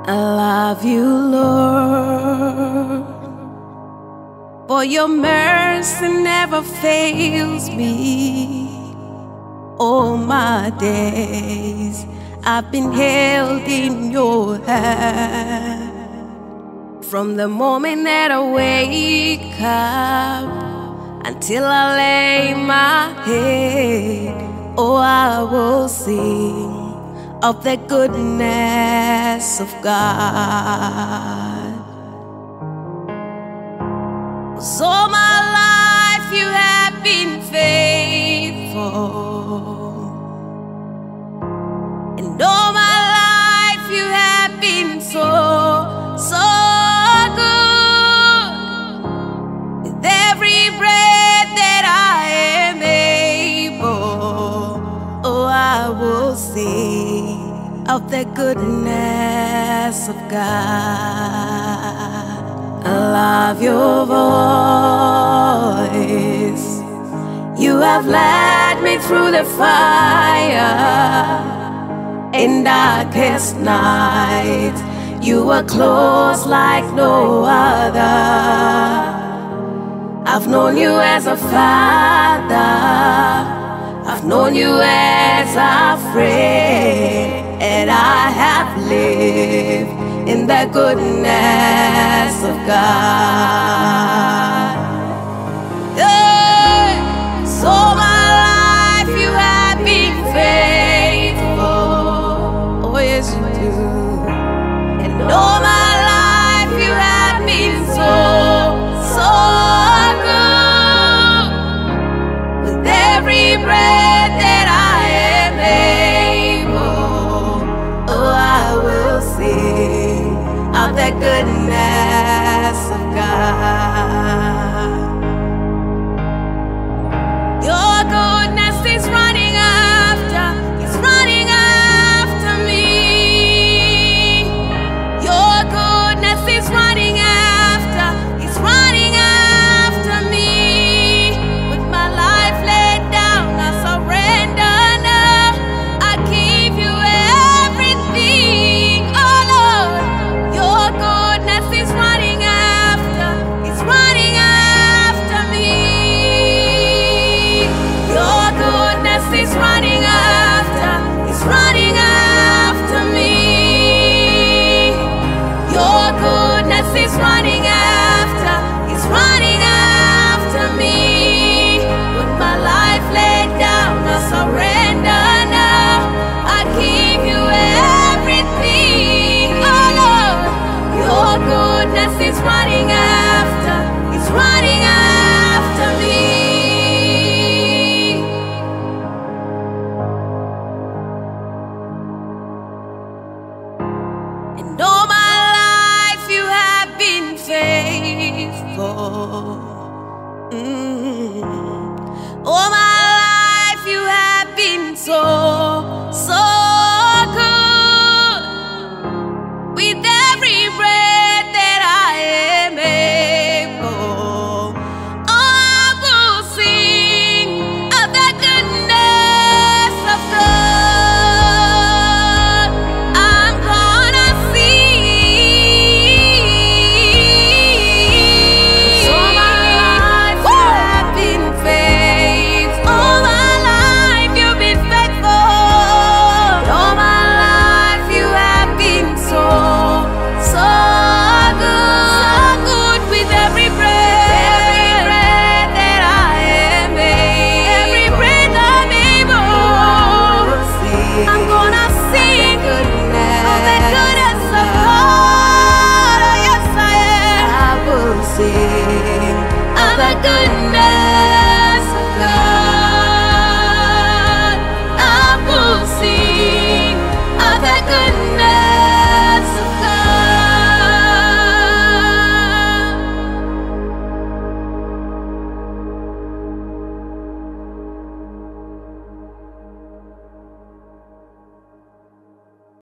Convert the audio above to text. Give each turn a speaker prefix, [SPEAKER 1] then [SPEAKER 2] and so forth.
[SPEAKER 1] I love you, Lord, for your mercy never fails me. All my days I've been held in your hand. From the moment that I wake up until I lay my head, oh, I will sing of the goodness of God. 'Cause all my life you have been faithful, and all my life you have been so good. With every breath that I am able, oh, I will sing of the goodness of God. I love your voice. You have led me through the fire in darkest night. You were close like no other. I've known you as a father, I've known you as a friend, and I have lived in the goodness of God. Yeah. So my life you have been faithful, oh yes you do, and all my life you have been so good. With every breath that I am able, oh, I will sing of the goodness of God. Your goodness is running after, it's running after me. Your goodness is running after, it's running after me. With my life laid down, I surrender now. I give you everything, oh Lord. Your goodness is running after, it's running after me. Your goodness is running after, it's running after me. Your goodness is running after, it's running after me. With my life laid down, I surrender now. I give you everything, oh Lord. Your goodness is running after, it's running after me. And all my life you have been faithful. All my life you have been so good. With every breath that I am able, I will sing of the goodness of God. I'm gonna sing. All my life you have been faithful. All my life you've been faithful. All my life you have been so good. So good with every breath that I am able. Every breath I'm able. I'm gonna sing of the goodness of God. Oh yes I am. I will sing of the goodness